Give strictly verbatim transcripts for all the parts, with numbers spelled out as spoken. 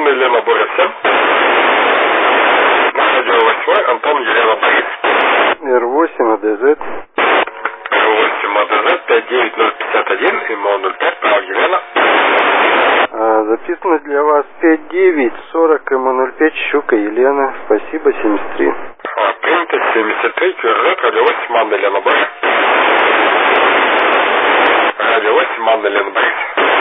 Елена Боря семь. На радио восьмой Антон Елена Борис. эр восемь АДЗ. эр восемь АДЗ пять девять ноль пятьдесят один, ИМО ноль пять, Павел Елена. А, записано для вас пять девять сорок ИМО ноль пять, Щука Елена. Спасибо, семьдесят три. А, принято семьдесят три, КРЗ, радио восемь, Анна Елена Борис. Радио восемь, Анна Елена Борис.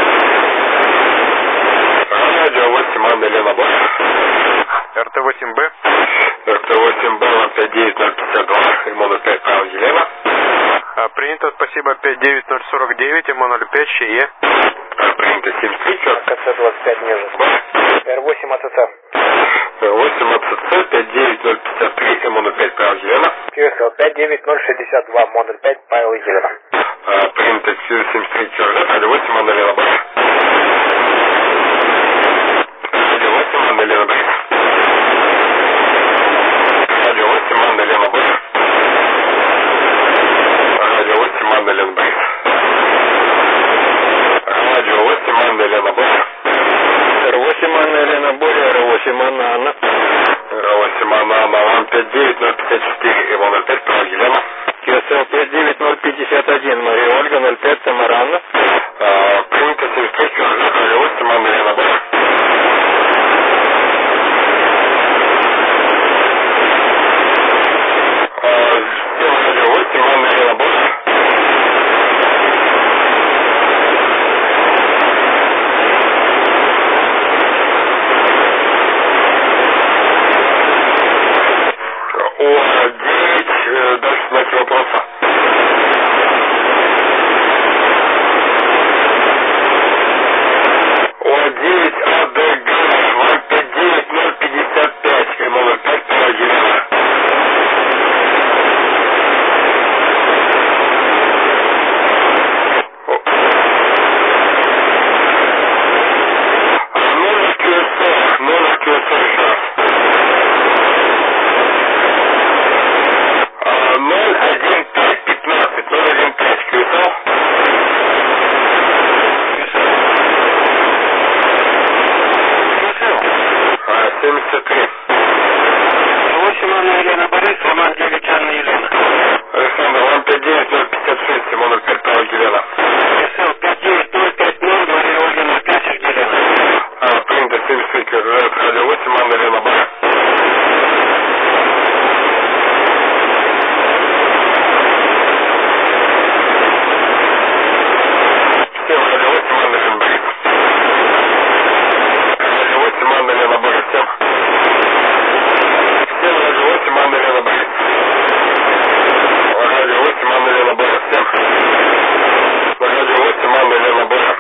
Радио восемь, Анна Елена Борис. эр тэ восемь бэ. эр тэ восемь бэ пять девять ноль пятьдесят два, ИМО ноль пять, Павел Елена. А, принято, спасибо, пять девять ноль сорок девять, ИМО ноль пять, ЩЕ. А, принято семьдесят три, КЦ двадцать пять, Нежинск. эр восемь АЦЦ. эр восемь АЦЦ пять девять ноль пятьдесят три, ИМО ноль пять, Павел Елена. КСЛ пять девять ноль шестьдесят два, МО ноль пять, Павел Елена. А, принято семьдесят три, КРЗ, радио восемь, Анна Елена Борис. Радио восемь, Анна Елена Борис. Радио восемь, Анна Елена Борис. Радио восемь, Анна Елена Борис. Радио восемь, Анна Елена Борис. эр восемь Анна Елена Боря, эр восемь Анна Анна. эр восемь Анна Анна, вам пять девять ноль пятьдесят четыре, ИМО ноль пять, Павел Елена. КСЛ пять девять ноль пятьдесят один, Мария Ольга ноль пять, Тамара Анна. А, принято семьдесят три, КРЗ, радио восемь, Анна Елена Борис. Радио восемь, Анна Елена Борис. О девять, дальше знаки вопроса. О девять АДГ, вам пять девять ноль пятьдесят пять, ИМО ноль пять, Павел Елена. Номер КСР, номер КСР еще раз. ноль один пять пятнадцать, ноль один пять, КСЛ. семьдесят три. восемь Анна Елена Борис, Роман девять Анна Елена. Александр, вам пять девять ноль пятьдесят шесть, ИМО ноль пять, Павел Елена. КСЛ пять девять ноль пять ноль, Мария Ольга ноль пять, Елена. А, принято семьдесят три, КРЗ, радио восемь, Анна Елена Борис. Всем радио восемь, Анна Елена Борис. Радио восемь, Анна Елена Борис, всем. Всем радио восемь, Анна Елена Борис. Радио восемь, Анна Елена Борис, всем. Радио восемь, Анна Елена Борис.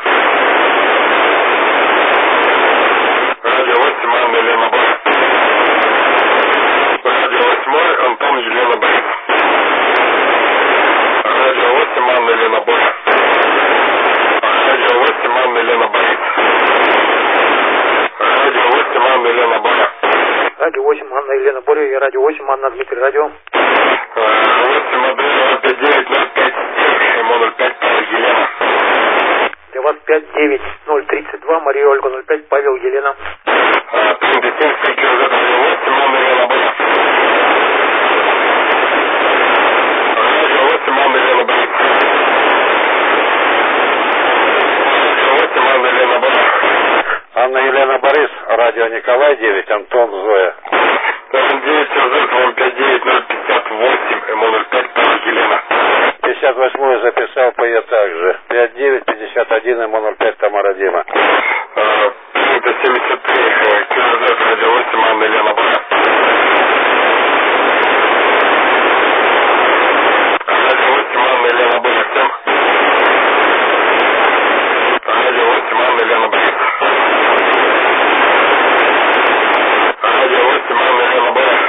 Радио восемь, Анна Елена Борис. Радио восемь, Антон Елена Борис. Радио восемь, Анна Елена Борис. Радио восемь, Анна Елена Борис. Радио восемь, Анна Елена Борис. Радио восемь, Анна Елена Боря и радио восемь, Анна Дмитрий, радио. восемь АД пять девять ноль пять семь, ИМО ноль пять, Павел Елена. Для вас пять девять ноль тридцать два, Мария Ольга ноль пять, Павел Елена. Принято семьдесят три, КРЗ, радио восемь, Анна Елена Борис. Радио восемь, Анна Елена Борис. Радио восемь, Анна Елена Борис. Анна Елена Борис, радио Николай девять, Антон Зоя. девять РЗ, вам пять девять ноль пятьдесят восемь, ИМО ноль пять, Павел Елена. пятьдесят восьмой записал по Е также. пять девять пятьдесят один, ИМО ноль пять, Тамара Дима. Принято семьдесят три, КРЗ, радио восемь, Анна Елена Борис. Радио восемь, Анна Елена Борис, всем. Радио восемь, Анна Елена Борис. Радио восемь, Анна Елена Борис.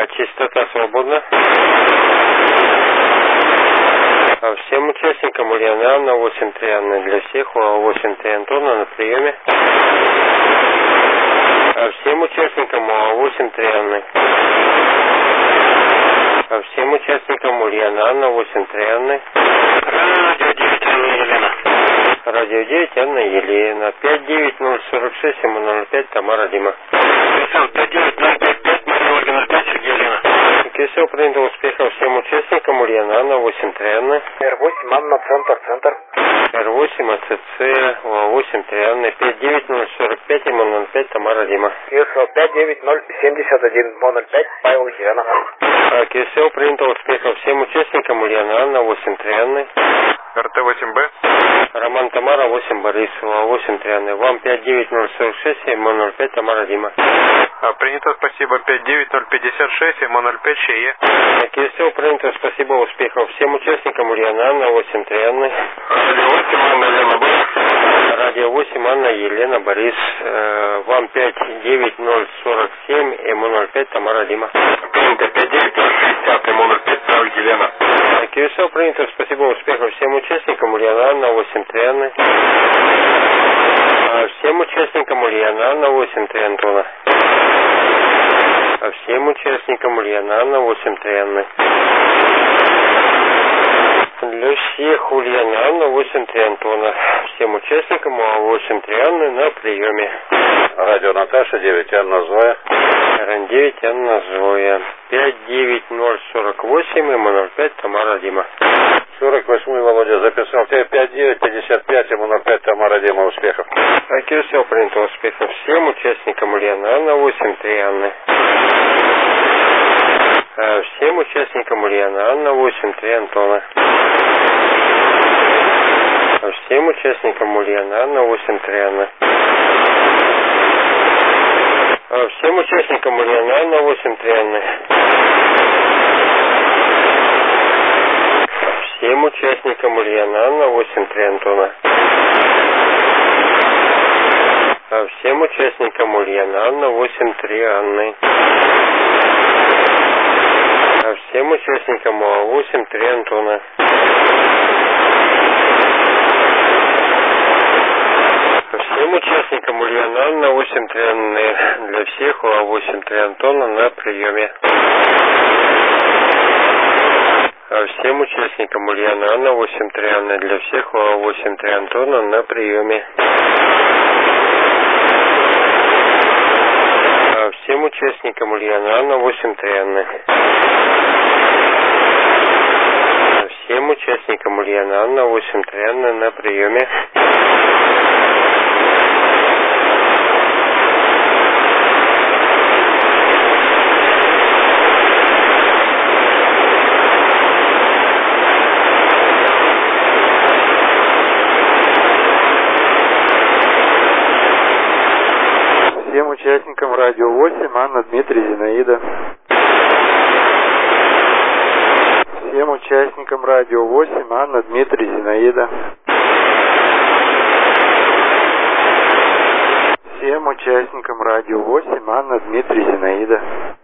А, частота свободна. А всем участникам Ульяна Анна восемь три Анна для всех, УАО восемь три Антона на приеме. А всем участникам УАО восемь три Анны. А всем участникам Ульяна Анна восемь три Анны. Радио девять Анна Елена. Радио девять Анна Елена. пять девять ноль сорок шесть семь ноль пять Тамара Дима. пять девять ноль пять пять Мария Ольга ноль пять Сергей Елена. Все принято, успехов всем участникам Ульяна Анна восемь три Анны. Р восемь Анна Центр, Центр. Р восемь АЦЦ восемь три Анны. пять девять ноль сорок пять ноль пять Тамара Дима. КСО пять девять ноль семьдесят один ноль пять Павел Елена. КСО принято, успехов всем участникам Ульяна Анна восемь три Анны. РТ восемь Б. Роман Тамара восемь Борис восемь три Анны. Вам пять девять ноль сорок шесть семь ноль пять Тамара Дима. А, принято, спасибо. пять девять ноль пятьдесят шесть семь ноль пять ЧЕ. КСО принято, спасибо, успехов всем участникам Ульяна Анна восемь три Анны. Радио восемь Анна Елена Борис. Радио восемь Анна Елена Борис. Э, вам пять девять ноль сорок семь ноль пять Тамара Дима. Принято, пять девять ноль шестьдесят ноль пять Павел Елена. КСО принято, спасибо, успехов всем участникам Ульяна Анна восемь три Анны. А всем участникам Ульяна Анна восемь три Антона. А всем участникам Ульяна Анна восемь три Анны. Для всех Ульяна Анна восемь три Антона. Всем участникам восемь три Анны на приеме. Радио Наташа девять Анна Зоя. РН девять Анна Зоя. пять девять ноль сорок восемь ноль пять Тамара Дима. сорок восемь Володя записал. пять девять пятьдесят пять ноль пять Тамара Дима. Успехов. КСО принято, успехов всем участникам Ульяна Анна восемь три Анны. А всем участникам Ульяна Анна восемь три Антона. А всем участникам Ульяна Анна восемь три Анны. А всем участникам Ульяна Анна восемь три Анны. Всем участникам Ульяна Анна восемь три Антона. А всем участникам Ульяна Анна восемь три Анны. А всем участникам восемь три Антона. А всем участникам Ульяна Анна восемь три Анны. Для всех восемь три Антона на приеме. А всем участникам Ульяна Анна восемь три Анны. Для всех восемь три Антона на приеме. А всем участникам Ульяна Анна восемь три Анны. А всем участникам Ульяна Анна восемь три Анны на приеме. Всем участникам Радио восемь Анна Дмитрий Зинаида. Всем участникам Радио восемь Анна Дмитрий Зинаида. Всем участникам Радио восемь Анна Дмитрий Зинаида.